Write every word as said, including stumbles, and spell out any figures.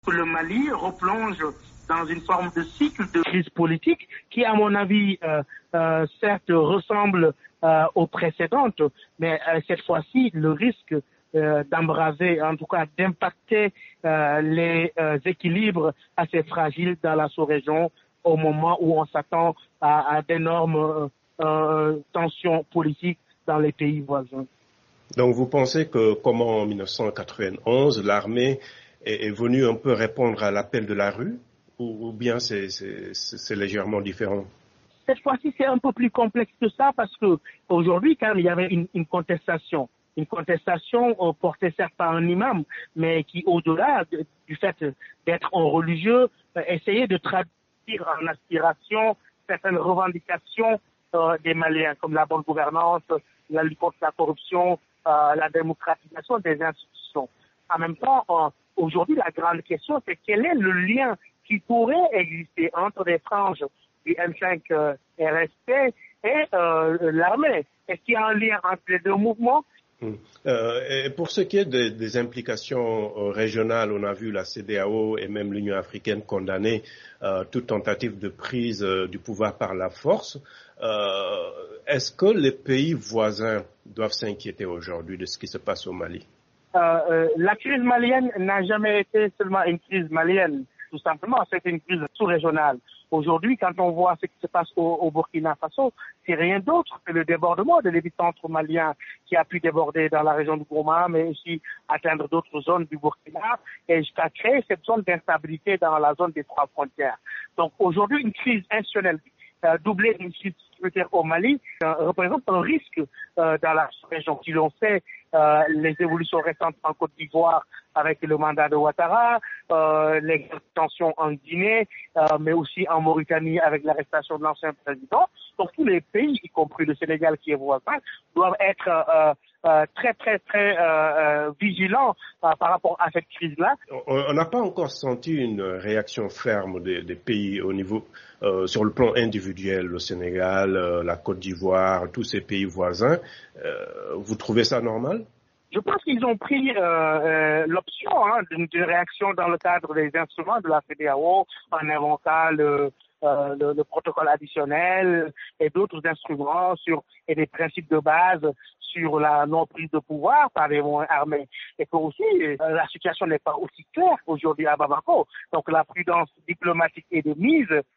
Le Mali replonge dans une forme de cycle de crise politique qui, à mon avis, euh, euh, certes ressemble euh, aux précédentes, mais euh, cette fois-ci, le risque euh, d'embraser, en tout cas d'impacter euh, les euh, équilibres assez fragiles dans la sous-région au moment où on s'attend à, à d'énormes euh, tensions politiques dans les pays voisins. Donc vous pensez que, comme en mille neuf cent quatre-vingt-onze, l'armée est, est venue un peu répondre à l'appel de la rue, ou, ou bien c'est, c'est, c'est légèrement différent? Cette fois-ci, c'est un peu plus complexe que ça parce que aujourd'hui, quand il y avait une, une contestation, une contestation euh, portée certes par un imam, mais qui, au-delà de, du fait d'être un religieux, euh, essayait de traduire en aspiration certaines revendications euh, des Maliens, comme la bonne gouvernance, la lutte contre la corruption, euh, la démocratisation des institutions. En même temps, euh, aujourd'hui, la grande question, c'est quel est le lien qui pourrait exister entre les franges du M cinq euh, R S P et euh, l'armée. Est-ce qu'il y a un lien entre les deux mouvements? Hum. Euh, et pour ce qui est des, des implications euh, régionales, on a vu la C D A O et même l'Union africaine condamner euh, toute tentative de prise euh, du pouvoir par la force. Euh, est-ce que les pays voisins doivent s'inquiéter aujourd'hui de ce qui se passe au Mali? Euh, euh, la crise malienne n'a jamais été seulement une crise malienne. Tout simplement, c'est une crise sous-régionale. Aujourd'hui, quand on voit ce qui se passe au, au Burkina Faso, c'est rien d'autre que le débordement de l'épicentre malien qui a pu déborder dans la région du Goma, mais aussi atteindre d'autres zones du Burkina et jusqu'à créer cette zone d'instabilité dans la zone des trois frontières. Donc aujourd'hui, une crise institutionnelle euh, doublée d'une crise sécuritaire au Mali euh, représente un risque euh, dans la région. Si l'on sait euh, les évolutions récentes en Côte d'Ivoire avec le mandat de Ouattara, euh, les tensions en Guinée, euh, mais aussi en Mauritanie avec l'arrestation de l'ancien président. Donc tous les pays, y compris le Sénégal qui est voisin, doivent être euh, euh, très très très euh, euh, vigilants euh, par rapport à cette crise-là. On n'a pas encore senti une réaction ferme des, des pays au niveau euh, sur le plan individuel, le Sénégal, euh, la Côte d'Ivoire, tous ces pays voisins. Euh, vous trouvez ça normal? Je pense qu'ils ont pris euh, euh, l'option hein, d'une, d'une réaction dans le cadre des instruments de la C D A O en inventant le, euh, le, le protocole additionnel et d'autres instruments sur et des principes de base sur la non-prise de pouvoir par les moyens armés. Et que aussi, euh, la situation n'est pas aussi claire aujourd'hui à Bamako. Donc la prudence diplomatique est de mise